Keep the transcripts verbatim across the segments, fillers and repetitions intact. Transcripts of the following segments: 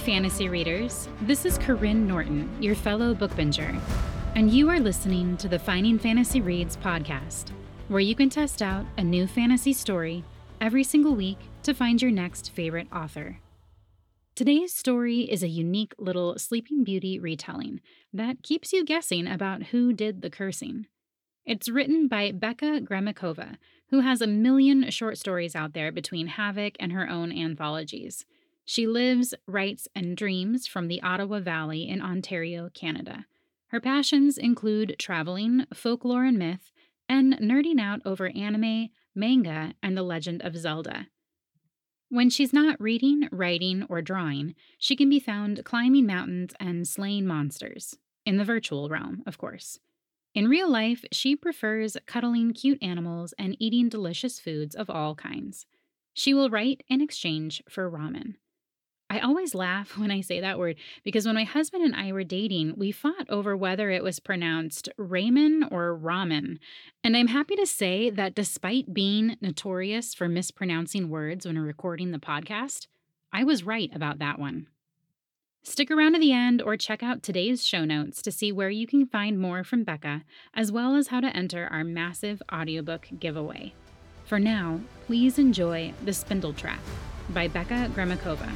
fantasy readers. This is Corinne Norton, your fellow bookbinger, and you are listening to the Finding Fantasy Reads podcast, where you can test out a new fantasy story every single week to find your next favorite author. Today's story is a unique little Sleeping Beauty retelling that keeps you guessing about who did the cursing. It's written by Becca Gromykova, who has a million short stories out there between Havoc and her own anthologies. She lives, writes, and dreams from the Ottawa Valley in Ontario, Canada. Her passions include traveling, folklore and myth, and nerding out over anime, manga, and The Legend of Zelda. When she's not reading, writing, or drawing, she can be found climbing mountains and slaying monsters. In the virtual realm, of course. In real life, she prefers cuddling cute animals and eating delicious foods of all kinds. She will write in exchange for ramen. I always laugh when I say that word because when my husband and I were dating, we fought over whether it was pronounced ramen or ramen. And I'm happy to say that despite being notorious for mispronouncing words when recording the podcast, I was right about that one. Stick around to the end or check out today's show notes to see where you can find more from Becca, as well as how to enter our massive audiobook giveaway. For now, please enjoy The Spindle Trap by Becca Gromykova.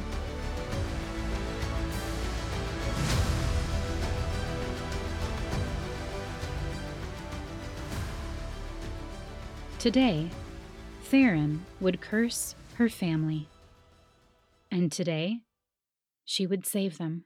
Today, Theron would curse her family. And today, she would save them.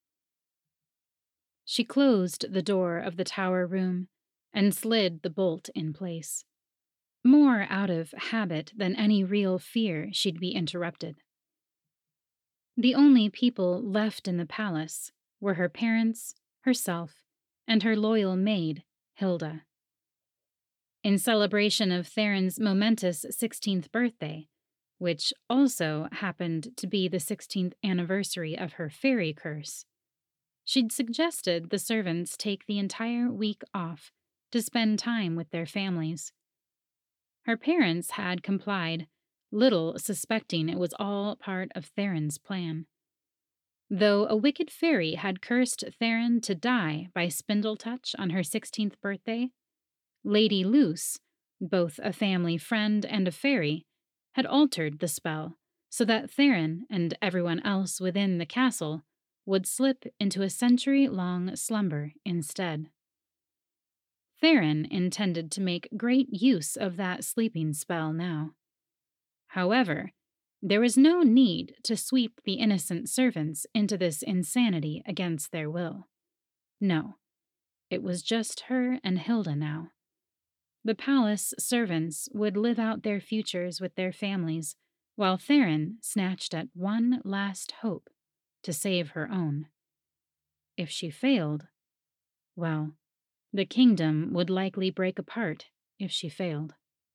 She closed the door of the tower room and slid the bolt in place, more out of habit than any real fear she'd be interrupted. The only people left in the palace were her parents, herself, and her loyal maid, Hilda. In celebration of Theron's momentous sixteenth birthday, which also happened to be the sixteenth anniversary of her fairy curse, she'd suggested the servants take the entire week off to spend time with their families. Her parents had complied, little suspecting it was all part of Theron's plan. Though a wicked fairy had cursed Theron to die by spindle touch on her sixteenth birthday, Lady Luce, both a family friend and a fairy, had altered the spell so that Theron and everyone else within the castle would slip into a century-long slumber instead. Theron intended to make great use of that sleeping spell now. However, there was no need to sweep the innocent servants into this insanity against their will. No, it was just her and Hilda now. The palace servants would live out their futures with their families, while Theron snatched at one last hope to save her own. If she failed, well, the kingdom would likely break apart if she failed.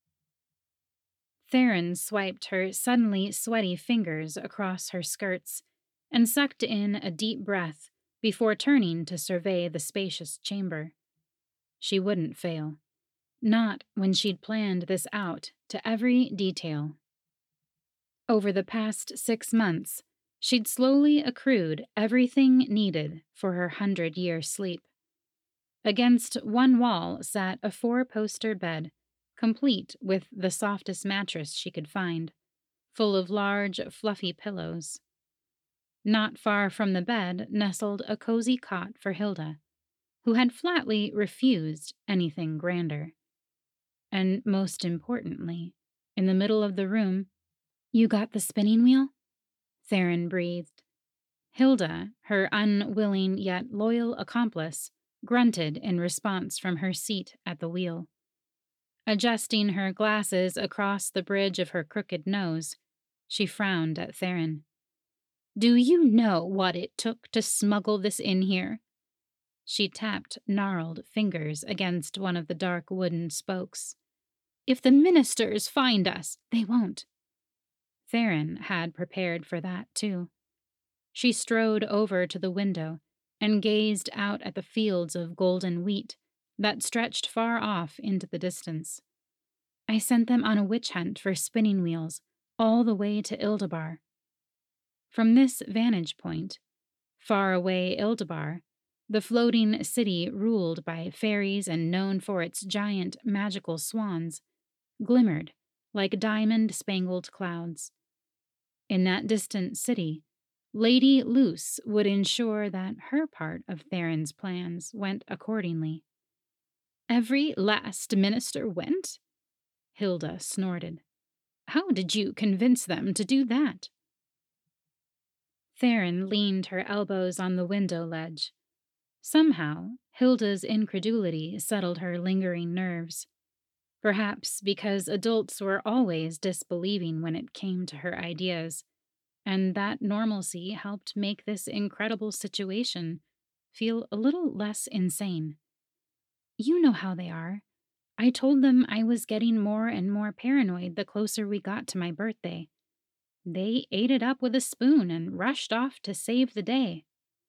Theron swiped her suddenly sweaty fingers across her skirts and sucked in a deep breath before turning to survey the spacious chamber. She wouldn't fail. Not when she'd planned this out to every detail. Over the past six months, she'd slowly accrued everything needed for her hundred-year sleep. Against one wall sat a four-poster bed, complete with the softest mattress she could find, full of large, fluffy pillows. Not far from the bed nestled a cozy cot for Hilda, who had flatly refused anything grander. And most importantly, in the middle of the room, "You got the spinning wheel?" Theron breathed. Hilda, her unwilling yet loyal accomplice, grunted in response from her seat at the wheel. Adjusting her glasses across the bridge of her crooked nose, she frowned at Theron. "Do you know what it took to smuggle this in here?" She tapped gnarled fingers against one of the dark wooden spokes. "If the ministers find us, they won't." Theron had prepared for that, too. She strode over to the window and gazed out at the fields of golden wheat that stretched far off into the distance. "I sent them on a witch hunt for spinning wheels, all the way to Ildabar." From this vantage point, far away Ildabar, the floating city ruled by fairies and known for its giant magical swans, glimmered like diamond spangled clouds. In that distant city, Lady Luce would ensure that her part of Theron's plans went accordingly. Every last minister went? Hilda snorted. How did you convince them to do that? Theron leaned her elbows on the window ledge. Somehow, Hilda's incredulity settled her lingering nerves. Perhaps because adults were always disbelieving when it came to her ideas, and that normalcy helped make this incredible situation feel a little less insane. You know how they are. I told them I was getting more and more paranoid the closer we got to my birthday. They ate it up with a spoon and rushed off to save the day.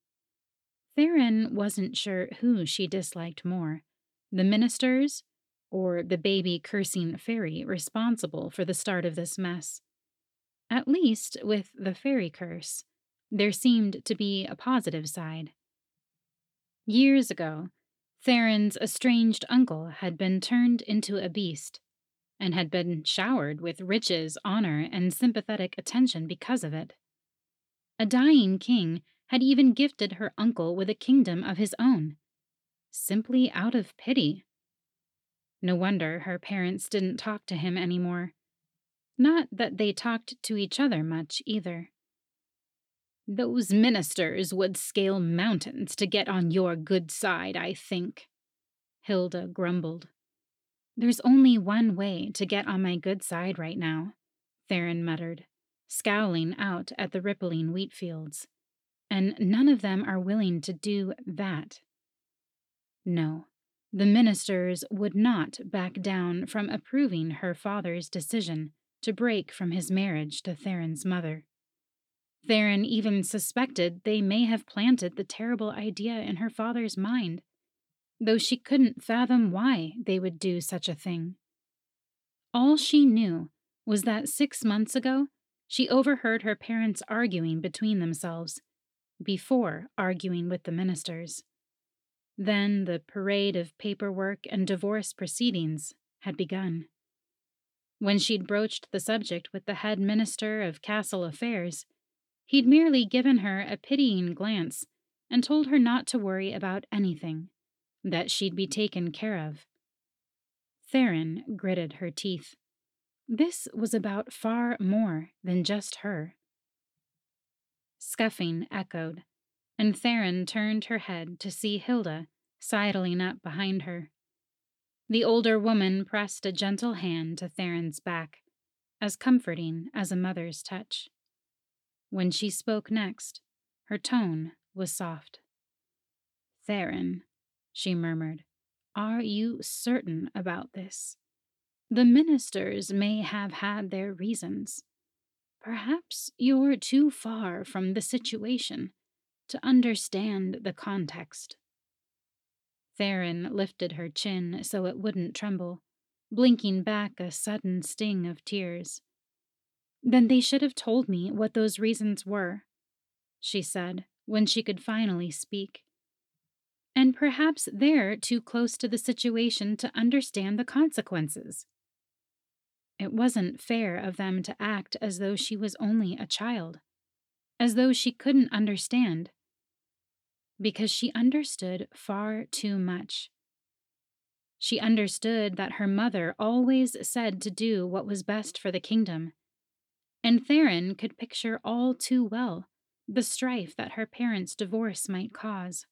Theron wasn't sure who she disliked more, the ministers or the baby cursing fairy responsible for the start of this mess. At least with the fairy curse, there seemed to be a positive side. Years ago, Theron's estranged uncle had been turned into a beast and had been showered with riches, honor, and sympathetic attention because of it. A dying king had even gifted her uncle with a kingdom of his own, simply out of pity. No wonder her parents didn't talk to him anymore. Not that they talked to each other much, either. Those ministers would scale mountains to get on your good side, I think, Hilda grumbled. There's only one way to get on my good side right now, Theron muttered, scowling out at the rippling wheat fields. And none of them are willing to do that. No, the ministers would not back down from approving her father's decision to break from his marriage to Theron's mother. Theron even suspected they may have planted the terrible idea in her father's mind, though she couldn't fathom why they would do such a thing. All she knew was that six months ago, she overheard her parents arguing between themselves, before arguing with the ministers. Then the parade of paperwork and divorce proceedings had begun. When she'd broached the subject with the head minister of castle affairs, he'd merely given her a pitying glance and told her not to worry about anything, that she'd be taken care of. Theron gritted her teeth. This was about far more than just her. Scuffing echoed, and Theron turned her head to see Hilda sidling up behind her. The older woman pressed a gentle hand to Theron's back, as comforting as a mother's touch. When she spoke next, her tone was soft. Theron, she murmured, are you certain about this? The ministers may have had their reasons. Perhaps you're too far from the situation to understand the context. Theron lifted her chin so it wouldn't tremble, blinking back a sudden sting of tears. Then they should have told me what those reasons were, she said, when she could finally speak. And perhaps they're too close to the situation to understand the consequences. It wasn't fair of them to act as though she was only a child, as though she couldn't understand. Because she understood far too much. She understood that her mother always said to do what was best for the kingdom, and Theron could picture all too well the strife that her parents' divorce might cause.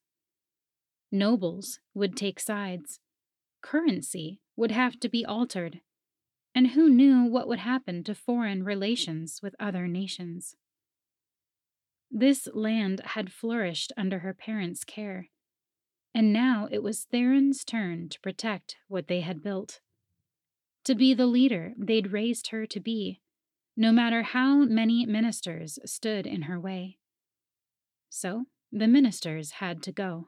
Nobles would take sides, currency would have to be altered, and who knew what would happen to foreign relations with other nations. This land had flourished under her parents' care, and now it was Theron's turn to protect what they had built, to be the leader they'd raised her to be, no matter how many ministers stood in her way. So the ministers had to go.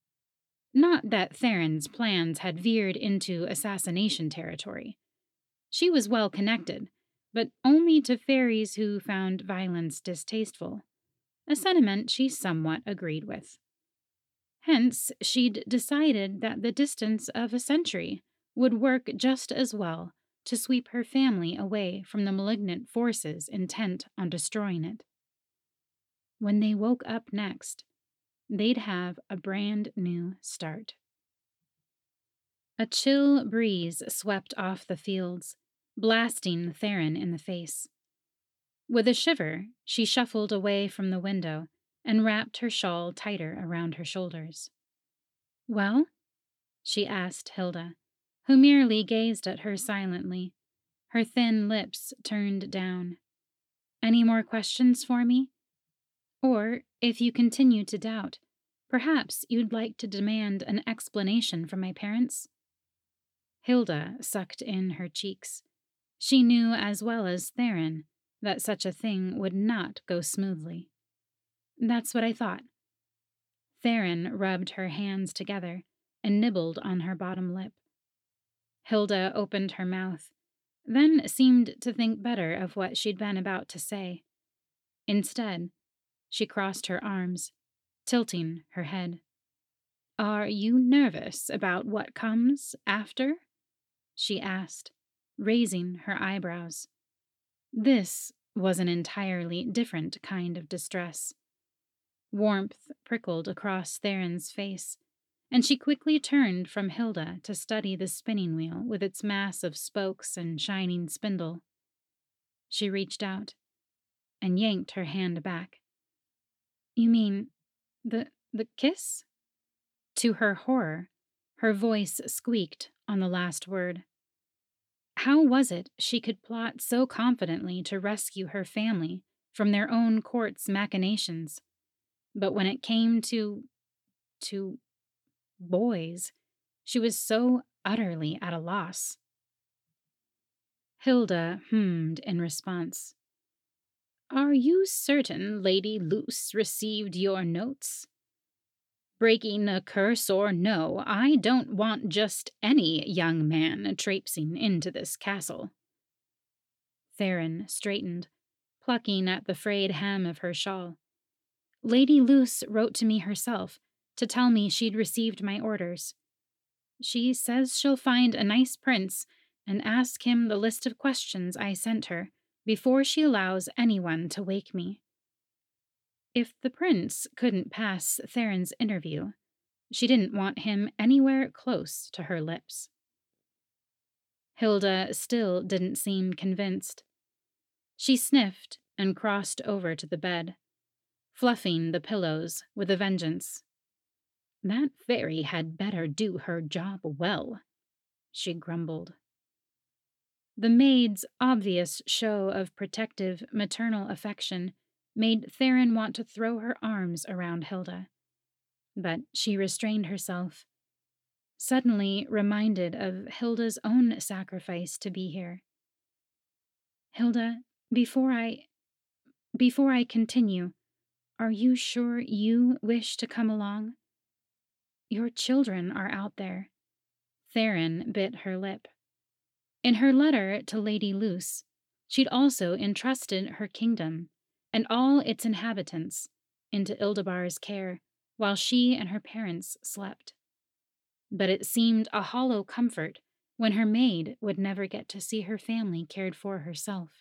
Not that Theron's plans had veered into assassination territory. She was well connected, but only to fairies who found violence distasteful, a sentiment she somewhat agreed with. Hence, she'd decided that the distance of a century would work just as well to sweep her family away from the malignant forces intent on destroying it. When they woke up next, they'd have a brand new start. A chill breeze swept off the fields, blasting Theron in the face. With a shiver, she shuffled away from the window and wrapped her shawl tighter around her shoulders. Well? She asked Hilda, who merely gazed at her silently, her thin lips turned down. Any more questions for me? Or, if you continue to doubt, perhaps you'd like to demand an explanation from my parents? Hilda sucked in her cheeks. She knew as well as Theron that such a thing would not go smoothly. That's what I thought. Theron rubbed her hands together and nibbled on her bottom lip. Hilda opened her mouth, then seemed to think better of what she'd been about to say. Instead, she crossed her arms, tilting her head. Are you nervous about what comes after? She asked, raising her eyebrows. This was an entirely different kind of distress. Warmth prickled across Theron's face, and she quickly turned from Hilda to study the spinning wheel with its mass of spokes and shining spindle. She reached out and yanked her hand back. You mean the the kiss? To her horror, her voice squeaked on the last word. How was it she could plot so confidently to rescue her family from their own court's machinations? But when it came to. to. boys, she was so utterly at a loss. Hilda hummed in response. Are you certain Lady Luce received your notes? Breaking a curse or no, I don't want just any young man traipsing into this castle. Theron straightened, plucking at the frayed hem of her shawl. Lady Luce wrote to me herself to tell me she'd received my orders. She says she'll find a nice prince and ask him the list of questions I sent her before she allows anyone to wake me. If the prince couldn't pass Theron's interview, she didn't want him anywhere close to her lips. Hilda still didn't seem convinced. She sniffed and crossed over to the bed, fluffing the pillows with a vengeance. That fairy had better do her job well, she grumbled. The maid's obvious show of protective maternal affection made Theron want to throw her arms around Hilda. But she restrained herself, suddenly reminded of Hilda's own sacrifice to be here. Hilda, before I... before I continue, are you sure you wish to come along? Your children are out there. Theron bit her lip. In her letter to Lady Luce, she'd also entrusted her kingdom and all its inhabitants into Ildebar's care while she and her parents slept. But it seemed a hollow comfort when her maid would never get to see her family cared for herself.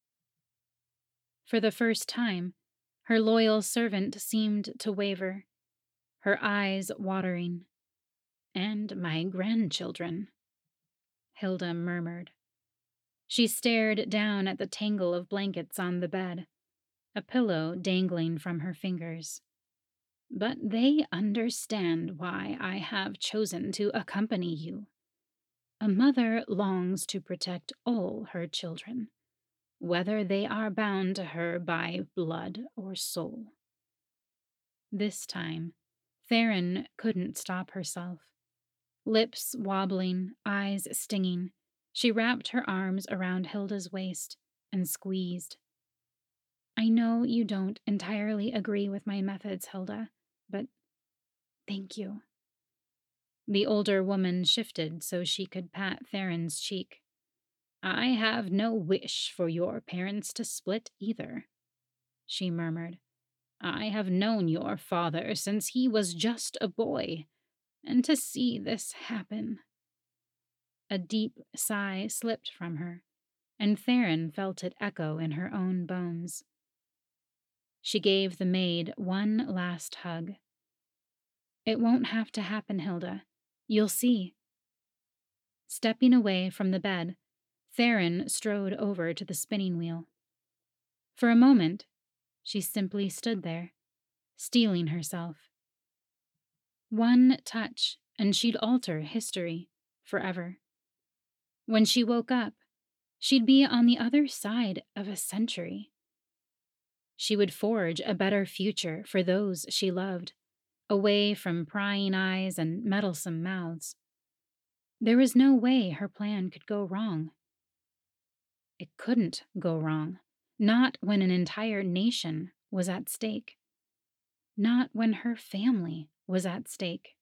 For the first time, her loyal servant seemed to waver, her eyes watering. And my grandchildren, Hilda murmured. She stared down at the tangle of blankets on the bed, a pillow dangling from her fingers. But they understand why I have chosen to accompany you. A mother longs to protect all her children, whether they are bound to her by blood or soul. This time, Theron couldn't stop herself. Lips wobbling, eyes stinging, she wrapped her arms around Hilda's waist and squeezed. I know you don't entirely agree with my methods, Hilda, but thank you. The older woman shifted so she could pat Theron's cheek. I have no wish for your parents to split either, she murmured. I have known your father since he was just a boy, and to see this happen. A deep sigh slipped from her, and Theron felt it echo in her own bones. She gave the maid one last hug. It won't have to happen, Hilda. You'll see. Stepping away from the bed, Theron strode over to the spinning wheel. For a moment, she simply stood there, steeling herself. One touch, and she'd alter history forever. When she woke up, she'd be on the other side of a century. She would forge a better future for those she loved, away from prying eyes and meddlesome mouths. There was no way her plan could go wrong. It couldn't go wrong, not when an entire nation was at stake, not when her family was at stake.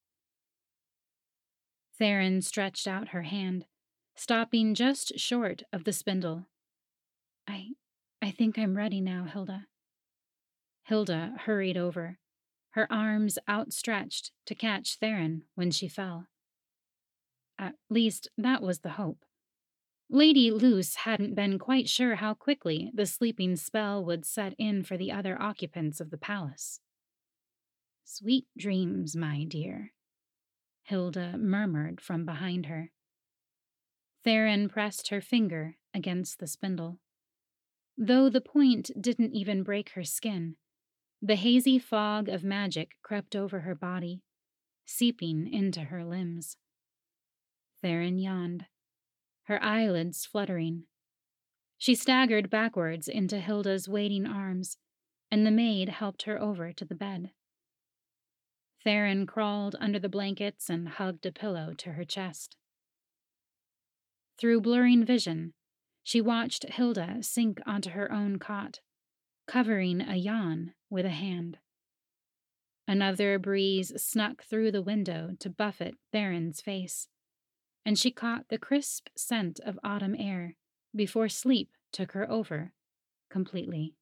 Theron stretched out her hand, stopping just short of the spindle. I I think I'm ready now, Hilda. Hilda hurried over, her arms outstretched to catch Theron when she fell. At least, that was the hope. Lady Luce hadn't been quite sure how quickly the sleeping spell would set in for the other occupants of the palace. Sweet dreams, my dear, Hilda murmured from behind her. Theron pressed her finger against the spindle. Though the point didn't even break her skin, the hazy fog of magic crept over her body, seeping into her limbs. Theron yawned, her eyelids fluttering. She staggered backwards into Hilda's waiting arms, and the maid helped her over to the bed. Theron crawled under the blankets and hugged a pillow to her chest. Through blurring vision, she watched Hilda sink onto her own cot, covering a yawn with a hand. Another breeze snuck through the window to buffet Theron's face, and she caught the crisp scent of autumn air before sleep took her over completely.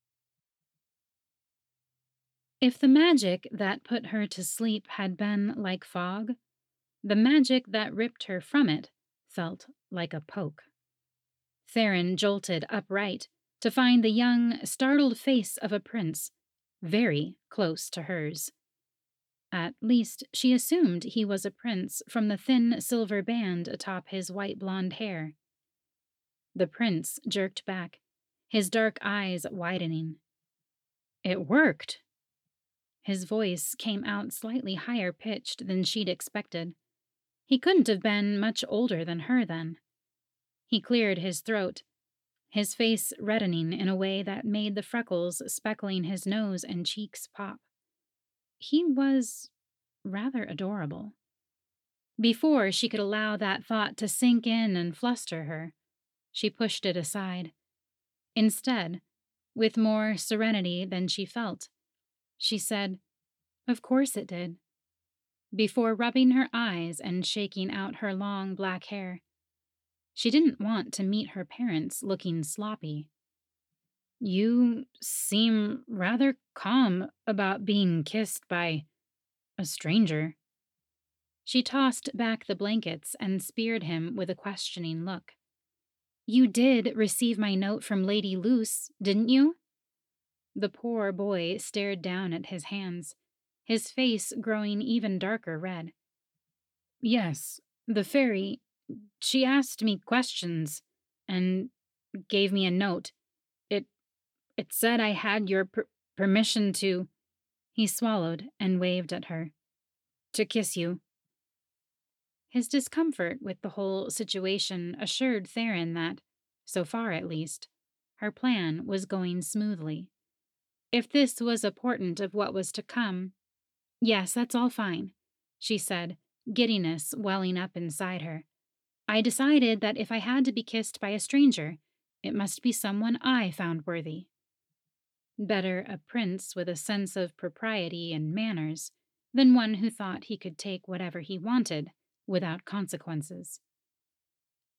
If the magic that put her to sleep had been like fog, the magic that ripped her from it felt like a poke. Theron jolted upright to find the young, startled face of a prince very close to hers. At least, she assumed he was a prince from the thin silver band atop his white blonde hair. The prince jerked back, his dark eyes widening. It worked! His voice came out slightly higher pitched than she'd expected. He couldn't have been much older than her then. He cleared his throat, his face reddening in a way that made the freckles speckling his nose and cheeks pop. He was rather adorable. Before she could allow that thought to sink in and fluster her, she pushed it aside. Instead, with more serenity than she felt, she said, "Of course it did," before rubbing her eyes and shaking out her long black hair. She didn't want to meet her parents looking sloppy. "You seem rather calm about being kissed by a stranger." She tossed back the blankets and speared him with a questioning look. "You did receive my note from Lady Luce, didn't you?" The poor boy stared down at his hands, his face growing even darker red. "Yes, the fairy. She asked me questions and gave me a note. It it said I had your per- permission to." He swallowed and waved at her. "To kiss you." His discomfort with the whole situation assured Theron that, so far at least, her plan was going smoothly. If this was a portent of what was to come, "Yes, that's all fine," she said, giddiness welling up inside her. "I decided that if I had to be kissed by a stranger, it must be someone I found worthy. Better a prince with a sense of propriety and manners than one who thought he could take whatever he wanted without consequences."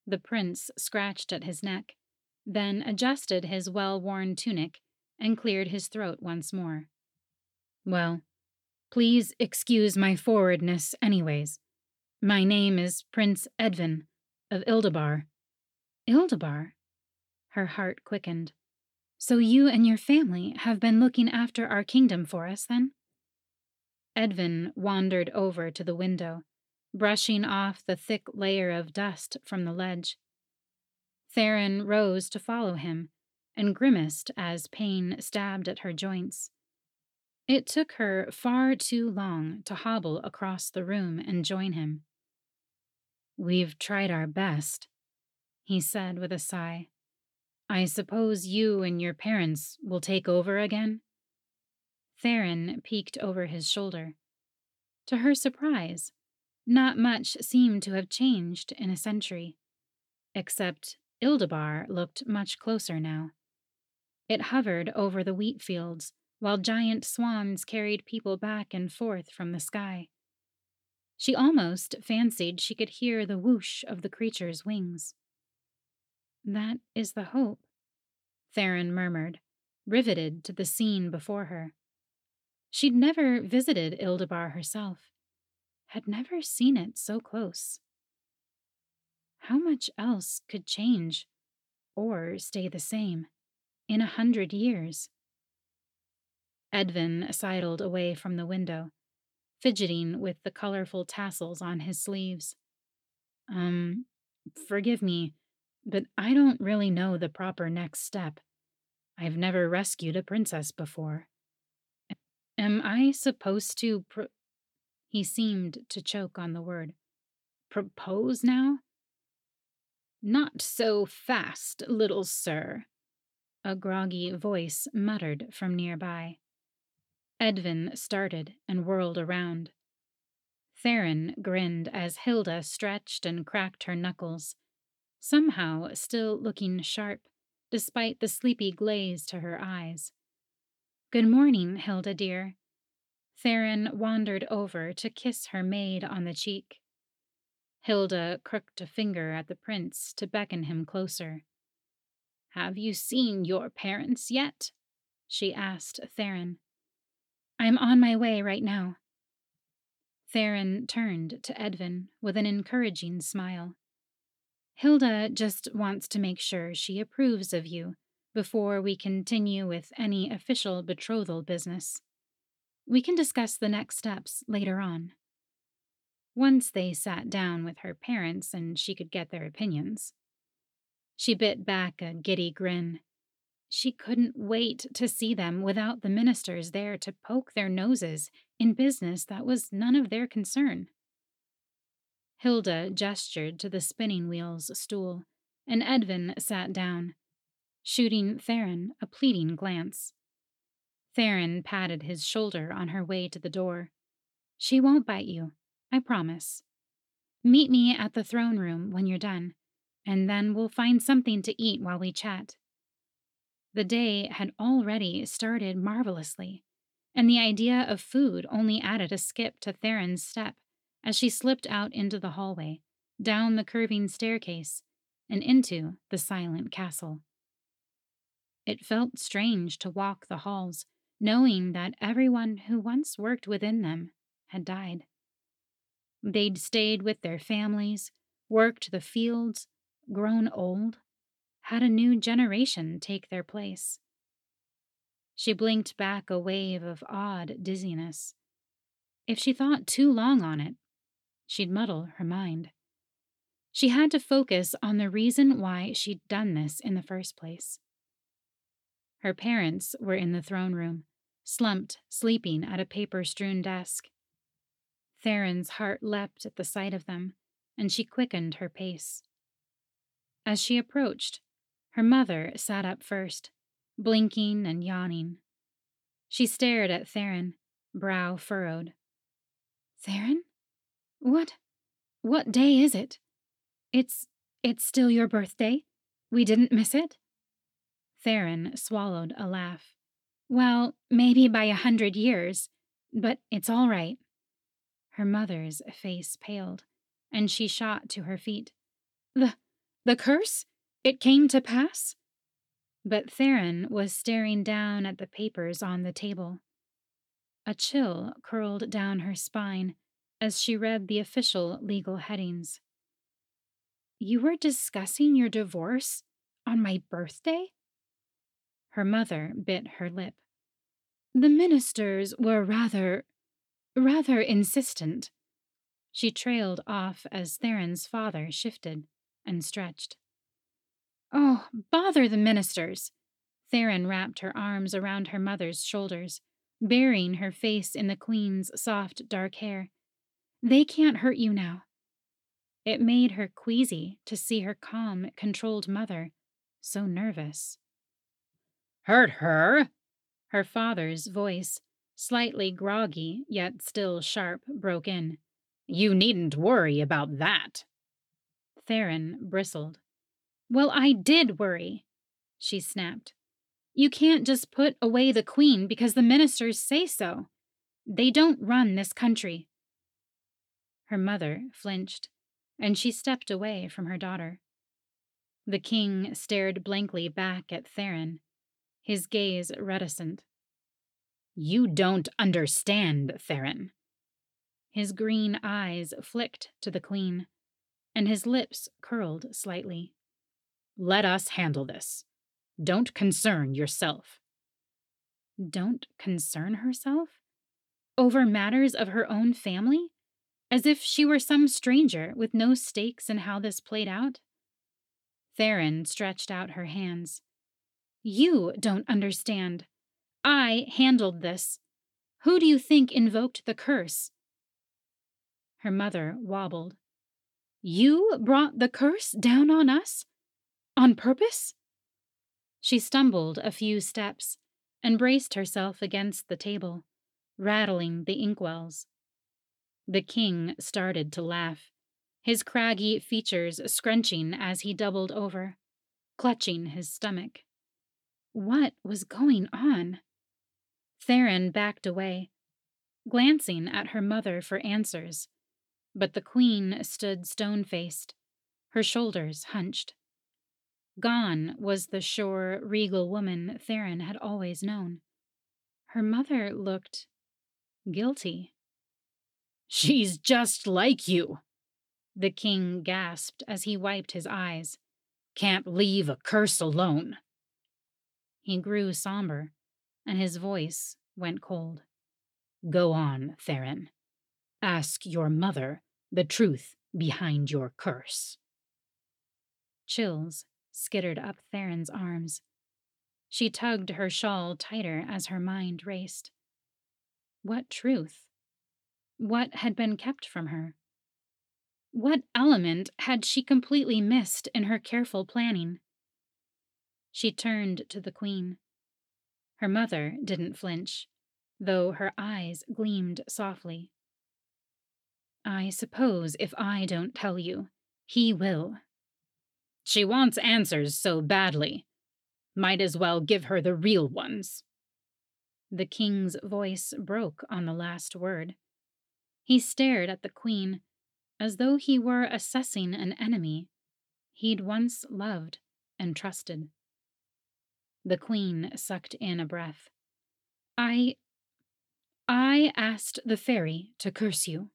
The prince scratched at his neck, then adjusted his well worn tunic and cleared his throat once more. Well, please excuse my forwardness, anyways. My name is Prince Edvin of Ildabar. Ildabar? Her heart quickened. So you and your family have been looking after our kingdom for us, then? Edvin wandered over to the window, brushing off the thick layer of dust from the ledge. Theron rose to follow him, and grimaced as pain stabbed at her joints. It took her far too long to hobble across the room and join him. We've tried our best, he said with a sigh. I suppose you and your parents will take over again? Theron peeked over his shoulder. To her surprise, not much seemed to have changed in a century, except Ildabar looked much closer now. It hovered over the wheat fields, while giant swans carried people back and forth from the sky. She almost fancied she could hear the whoosh of the creature's wings. That is the hope, Theron murmured, riveted to the scene before her. She'd never visited Ildabar herself, had never seen it so close. How much else could change, or stay the same, in a hundred years? Edvin sidled away from the window, fidgeting with the colorful tassels on his sleeves. Um, forgive me, but I don't really know the proper next step. I've never rescued a princess before. Am I supposed to pro- He seemed to choke on the word. Propose now? Not so fast, little sir, a groggy voice muttered from nearby. Edvin started and whirled around. Theron grinned as Hilda stretched and cracked her knuckles, somehow still looking sharp, despite the sleepy glaze to her eyes. Good morning, Hilda dear. Theron wandered over to kiss her maid on the cheek. Hilda crooked a finger at the prince to beckon him closer. Have you seen your parents yet? She asked Theron. I'm on my way right now. Theron turned to Edvin with an encouraging smile. Hilda just wants to make sure she approves of you before we continue with any official betrothal business. We can discuss the next steps later on. Once they sat down with her parents and she could get their opinions. She bit back a giddy grin. She couldn't wait to see them without the ministers there to poke their noses in business that was none of their concern. Hilda gestured to the spinning wheel's stool, and Edvin sat down, shooting Theron a pleading glance. Theron patted his shoulder on her way to the door. She won't bite you, I promise. Meet me at the throne room when you're done, and then we'll find something to eat while we chat. The day had already started marvelously, and the idea of food only added a skip to Theron's step as she slipped out into the hallway, down the curving staircase, and into the silent castle. It felt strange to walk the halls, knowing that everyone who once worked within them had died. They'd stayed with their families, worked the fields, grown old, had a new generation take their place. She blinked back a wave of odd dizziness. If she thought too long on it, she'd muddle her mind. She had to focus on the reason why she'd done this in the first place. Her parents were in the throne room, slumped, sleeping at a paper-strewn desk. Theron's heart leapt at the sight of them, and she quickened her pace. As she approached, her mother sat up first, blinking and yawning. She stared at Theron, brow furrowed. Theron? What? What day is it? It's... it's still your birthday? We didn't miss it? Theron swallowed a laugh. Well, maybe by a hundred years, but it's all right. Her mother's face paled, and she shot to her feet. The... The curse? It came to pass? But Theron was staring down at the papers on the table. A chill curled down her spine as she read the official legal headings. You were discussing your divorce on my birthday? Her mother bit her lip. The ministers were rather, rather insistent. She trailed off as Theron's father shifted and stretched. Oh, bother the ministers! Theron wrapped her arms around her mother's shoulders, burying her face in the queen's soft, dark hair. They can't hurt you now. It made her queasy to see her calm, controlled mother so nervous. Hurt her? Her father's voice, slightly groggy yet still sharp, broke in. You needn't worry about that. Theron bristled. Well, I did worry, she snapped. You can't just put away the queen because the ministers say so. They don't run this country. Her mother flinched, and she stepped away from her daughter. The king stared blankly back at Theron, his gaze reticent. You don't understand, Theron. His green eyes flicked to the queen, and his lips curled slightly. Let us handle this. Don't concern yourself. Don't concern herself? Over matters of her own family? As if she were some stranger with no stakes in how this played out? Theron stretched out her hands. You don't understand. I handled this. Who do you think invoked the curse? Her mother wobbled. You brought the curse down on us? On purpose? She stumbled a few steps and braced herself against the table, rattling the inkwells. The king started to laugh, his craggy features scrunching as he doubled over, clutching his stomach. What was going on? Theron backed away, glancing at her mother for answers, but the queen stood stone-faced, her shoulders hunched. Gone was the sure, regal woman Theron had always known. Her mother looked guilty. She's just like you, the king gasped as he wiped his eyes. Can't leave a curse alone. He grew somber, and his voice went cold. Go on, Theron. Ask your mother the truth behind your curse. Chills skittered up Theron's arms. She tugged her shawl tighter as her mind raced. What truth? What had been kept from her? What element had she completely missed in her careful planning? She turned to the queen. Her mother didn't flinch, though her eyes gleamed softly. I suppose if I don't tell you, he will. She wants answers so badly. Might as well give her the real ones. The king's voice broke on the last word. He stared at the queen as though he were assessing an enemy he'd once loved and trusted. The queen sucked in a breath. I... I asked the fairy to curse you.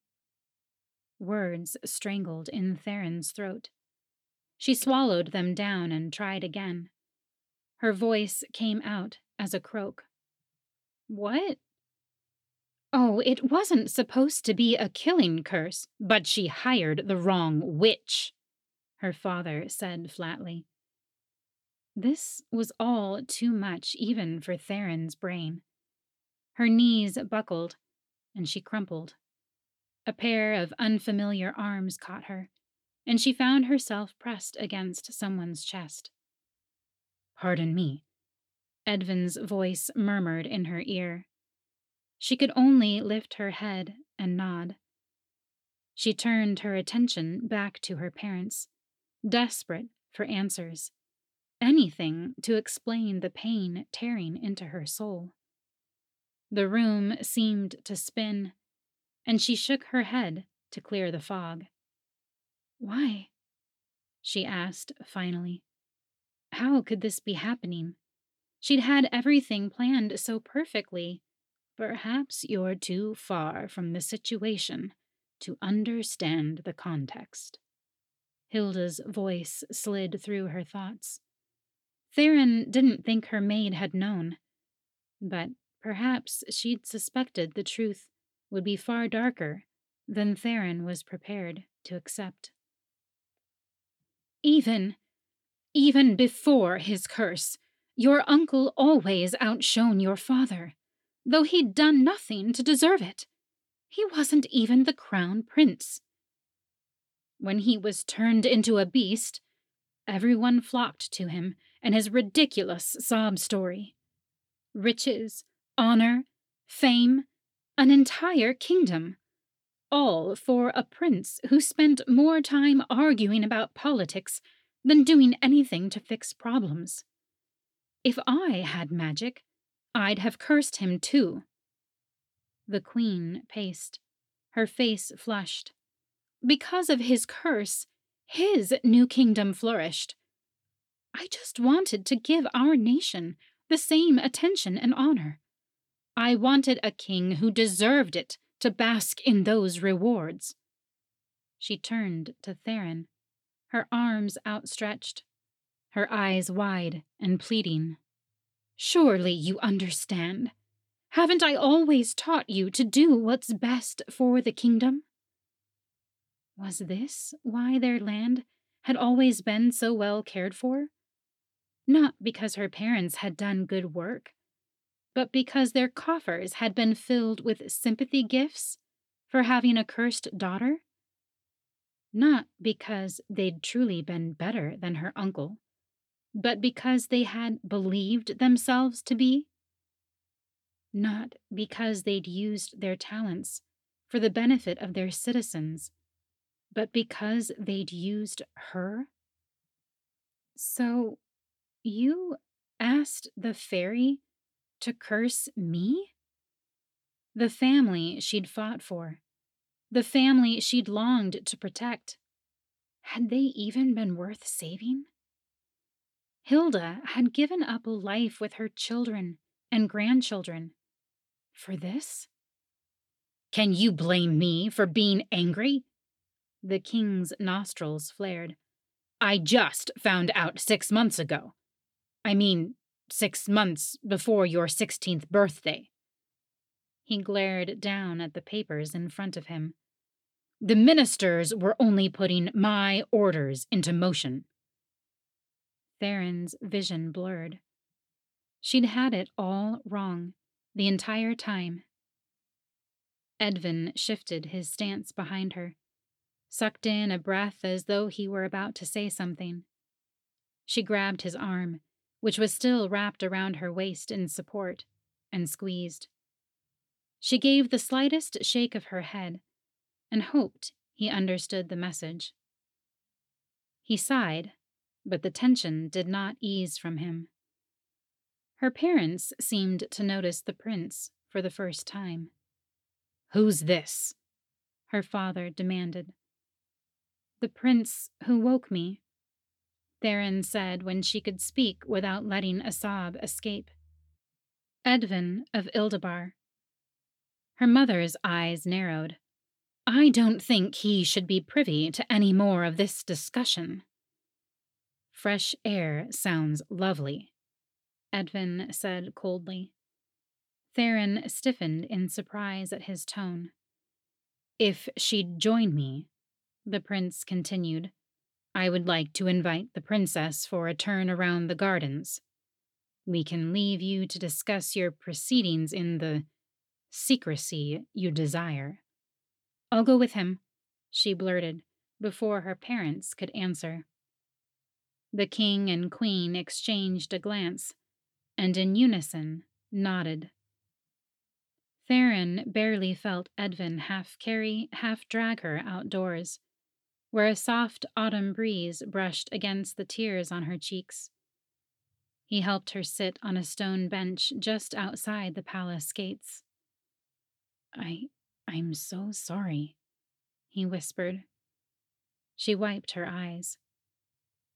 Words strangled in Theron's throat. She swallowed them down and tried again. Her voice came out as a croak. What? Oh, it wasn't supposed to be a killing curse, but she hired the wrong witch, her father said flatly. This was all too much even for Theron's brain. Her knees buckled, and she crumpled. A pair of unfamiliar arms caught her, and she found herself pressed against someone's chest. Pardon me, Edvin's voice murmured in her ear. She could only lift her head and nod. She turned her attention back to her parents, desperate for answers, anything to explain the pain tearing into her soul. The room seemed to spin, and she shook her head to clear the fog. Why? she asked finally. How could this be happening? She'd had everything planned so perfectly. Perhaps you're too far from the situation to understand the context. Hilda's voice slid through her thoughts. Theron didn't think her maid had known, but perhaps she'd suspected the truth would be far darker than Theron was prepared to accept. Even, even before his curse, your uncle always outshone your father, though he'd done nothing to deserve it. He wasn't even the crown prince. When he was turned into a beast, everyone flocked to him and his ridiculous sob story. Riches, honor, fame, an entire kingdom. All for a prince who spent more time arguing about politics than doing anything to fix problems. If I had magic, I'd have cursed him too. The queen paced, her face flushed. Because of his curse, his new kingdom flourished. I just wanted to give our nation the same attention and honor. I wanted a king who deserved it to bask in those rewards. She turned to Theron, her arms outstretched, her eyes wide and pleading. Surely you understand. Haven't I always taught you to do what's best for the kingdom? Was this why their land had always been so well cared for? Not because her parents had done good work, but because their coffers had been filled with sympathy gifts for having a cursed daughter? Not because they'd truly been better than her uncle, but because they had believed themselves to be? Not because they'd used their talents for the benefit of their citizens, but because they'd used her? So, you asked the fairy to curse me? The family she'd fought for, the family she'd longed to protect. Had they even been worth saving? Hilda had given up a life with her children and grandchildren. For this? Can you blame me for being angry? The king's nostrils flared. I just found out six months ago. I mean, six months before your sixteenth birthday. He glared down at the papers in front of him. The ministers were only putting my orders into motion. Theron's vision blurred. She'd had it all wrong, the entire time. Edvin shifted his stance behind her, sucked in a breath as though he were about to say something. She grabbed his arm, which was still wrapped around her waist in support, and squeezed. She gave the slightest shake of her head and hoped he understood the message. He sighed, but the tension did not ease from him. Her parents seemed to notice the prince for the first time. Who's this? Her father demanded. The prince who woke me, Theron said when she could speak without letting a sob escape. Edvin of Ildabar. Her mother's eyes narrowed. I don't think he should be privy to any more of this discussion. Fresh air sounds lovely, Edvin said coldly. Theron stiffened in surprise at his tone. If she'd join me, the prince continued, I would like to invite the princess for a turn around the gardens. We can leave you to discuss your proceedings in the secrecy you desire. I'll go with him, she blurted, before her parents could answer. The king and queen exchanged a glance, and in unison nodded. Theron barely felt Edvin half carry, half drag her outdoors, where a soft autumn breeze brushed against the tears on her cheeks. He helped her sit on a stone bench just outside the palace gates. I... I'm so sorry, he whispered. She wiped her eyes.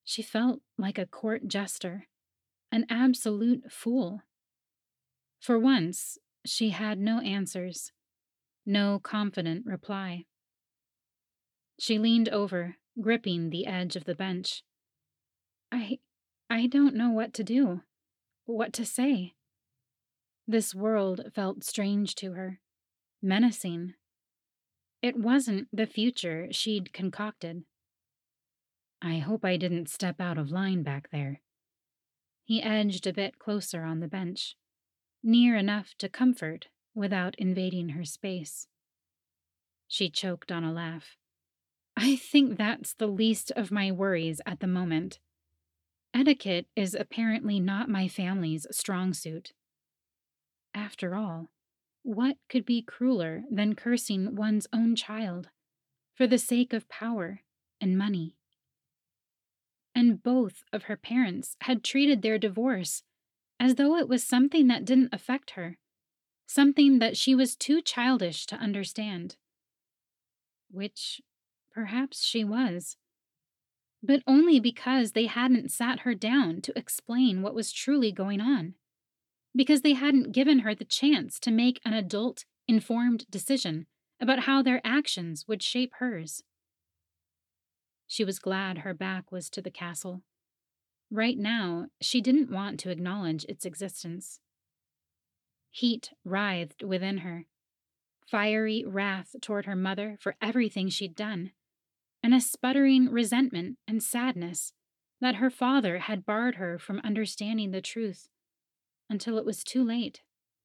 She felt like a court jester, an absolute fool. For once, she had no answers, no confident reply. She leaned over, gripping the edge of the bench. I I don't know what to do, what to say. This world felt strange to her, menacing. It wasn't the future she'd concocted. I hope I didn't step out of line back there. He edged a bit closer on the bench, near enough to comfort without invading her space. She choked on a laugh. I think that's the least of my worries at the moment. Etiquette is apparently not my family's strong suit. After all, what could be crueler than cursing one's own child for the sake of power and money? And both of her parents had treated their divorce as though it was something that didn't affect her, something that she was too childish to understand. Which perhaps she was, but only because they hadn't sat her down to explain what was truly going on, because they hadn't given her the chance to make an adult, informed decision about how their actions would shape hers. She was glad her back was to the castle. Right now, she didn't want to acknowledge its existence. Heat writhed within her, fiery wrath toward her mother for everything she'd done, and a sputtering resentment and sadness that her father had barred her from understanding the truth until it was too late.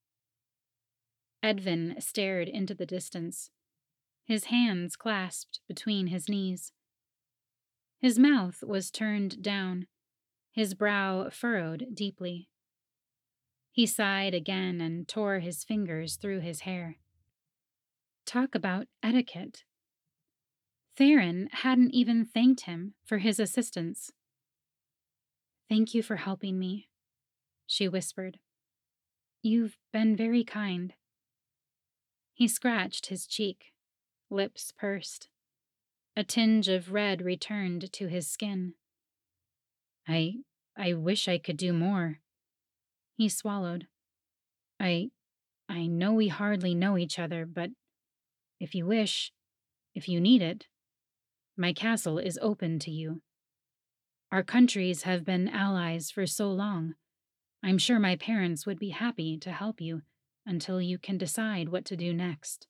Edvin stared into the distance, his hands clasped between his knees. His mouth was turned down, his brow furrowed deeply. He sighed again and tore his fingers through his hair. Talk about etiquette. Theron hadn't even thanked him for his assistance. Thank you for helping me, she whispered. You've been very kind. He scratched his cheek, lips pursed. A tinge of red returned to his skin. I I wish I could do more. He swallowed. I I know we hardly know each other, but if you wish, if you need it, my castle is open to you. Our countries have been allies for so long. I'm sure my parents would be happy to help you until you can decide what to do next.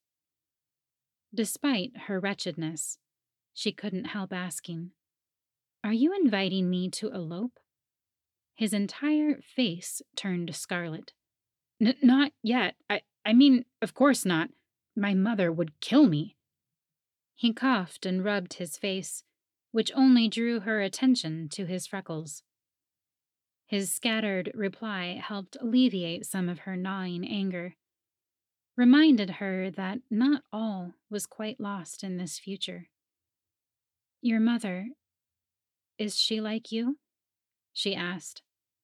Despite her wretchedness, she couldn't help asking, Are you inviting me to elope? His entire face turned scarlet. N- not yet. I, I mean, of course not. My mother would kill me. He coughed and rubbed his face, which only drew her attention to his freckles. His scattered reply helped alleviate some of her gnawing anger, reminded her that not all was quite lost in this future. Your mother, is she like you? She asked.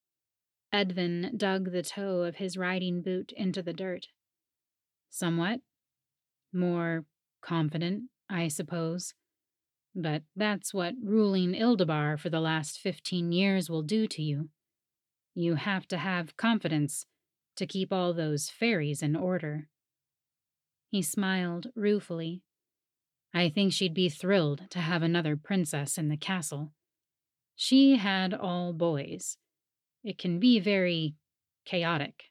Edvin dug the toe of his riding boot into the dirt. Somewhat. More confident, I suppose. But that's what ruling Ildabar for the last fifteen years will do to you. You have to have confidence to keep all those fairies in order. He smiled ruefully. I think she'd be thrilled to have another princess in the castle. She had all boys. It can be very chaotic.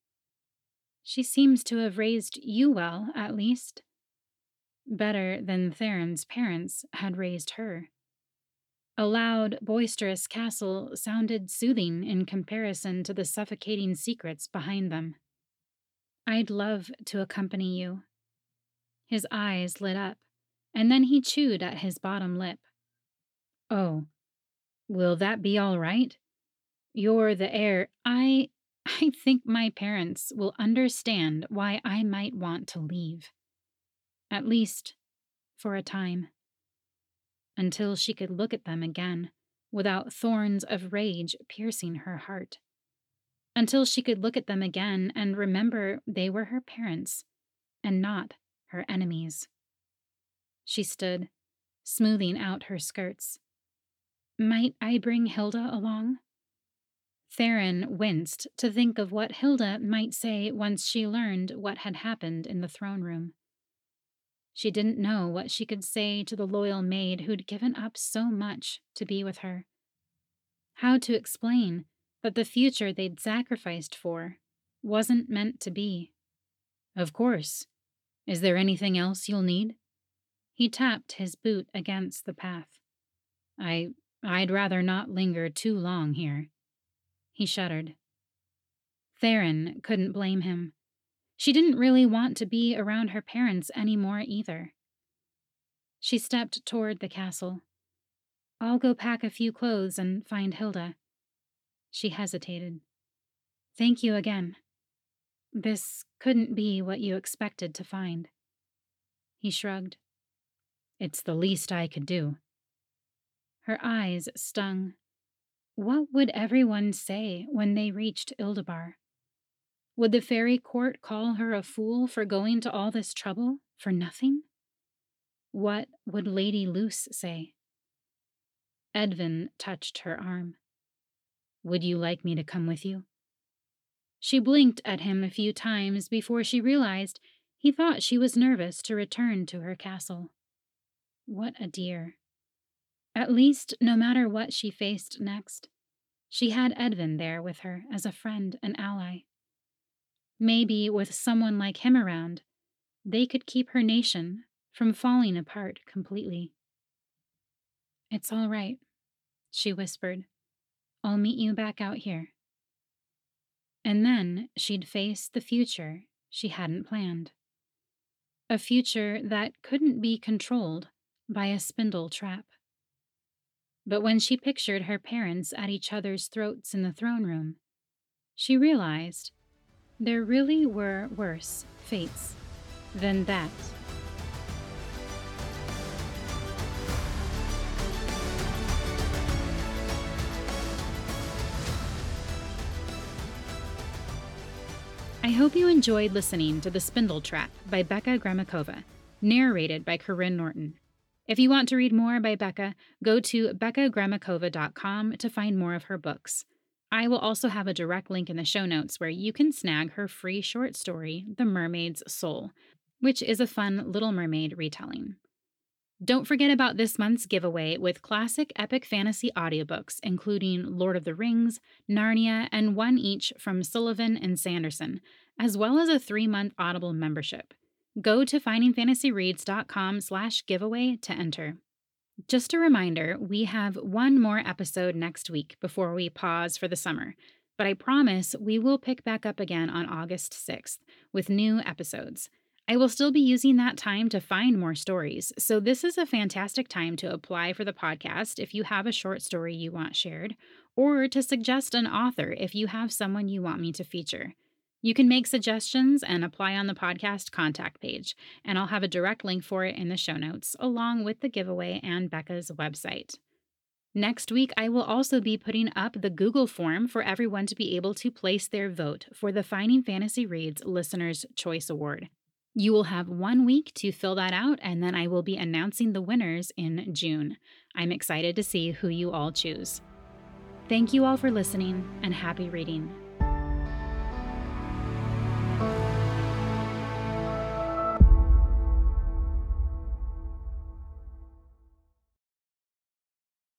She seems to have raised you well, at least. Better than Theron's parents had raised her. A loud, boisterous castle sounded soothing in comparison to the suffocating secrets behind them. I'd love to accompany you. His eyes lit up, and then he chewed at his bottom lip. Oh, will that be all right? You're the heir. I. I think my parents will understand why I might want to leave. At least, for a time. Until she could look at them again, without thorns of rage piercing her heart. Until she could look at them again and remember they were her parents, and not her enemies. She stood, smoothing out her skirts. Might I bring Hilda along? Theron winced to think of what Hilda might say once she learned what had happened in the throne room. She didn't know what she could say to the loyal maid who'd given up so much to be with her. How to explain that the future they'd sacrificed for wasn't meant to be. Of course. Is there anything else you'll need? He tapped his boot against the path. I. I'd rather not linger too long here. He shuddered. Theron couldn't blame him. She didn't really want to be around her parents anymore either. She stepped toward the castle. I'll go pack a few clothes and find Hilda. She hesitated. Thank you again. This couldn't be what you expected to find. He shrugged. It's the least I could do. Her eyes stung. What would everyone say when they reached Ildabar? Would the fairy court call her a fool for going to all this trouble for nothing? What would Lady Luce say? Edvin touched her arm. Would you like me to come with you? She blinked at him a few times before she realized he thought she was nervous to return to her castle. What a dear. At least, no matter what she faced next, she had Edvin there with her as a friend and ally. Maybe with someone like him around, they could keep her nation from falling apart completely. It's all right, she whispered. I'll meet you back out here. And then she'd face the future she hadn't planned. A future that couldn't be controlled by a spindle trap. But when she pictured her parents at each other's throats in the throne room, she realized there really were worse fates than that. I hope you enjoyed listening to The Spindle Trap by Becca Gromykova, narrated by Corinne Norton. If you want to read more by Becca, go to becca gromykova dot com to find more of her books. I will also have a direct link in the show notes where you can snag her free short story, The Mermaid's Soul, which is a fun Little Mermaid retelling. Don't forget about this month's giveaway with classic epic fantasy audiobooks, including Lord of the Rings, Narnia, and one each from Sullivan and Sanderson, as well as a three-month Audible membership. Go to finding fantasy reads dot com slash giveaway to enter. Just a reminder, we have one more episode next week before we pause for the summer, but I promise we will pick back up again on August sixth with new episodes. I will still be using that time to find more stories, so this is a fantastic time to apply for the podcast if you have a short story you want shared, or to suggest an author if you have someone you want me to feature. You can make suggestions and apply on the podcast contact page, and I'll have a direct link for it in the show notes, along with the giveaway and Becca's website. Next week, I will also be putting up the Google form for everyone to be able to place their vote for the Finding Fantasy Reads Listener's Choice Award. You will have one week to fill that out, and then I will be announcing the winners in June. I'm excited to see who you all choose. Thank you all for listening, and happy reading.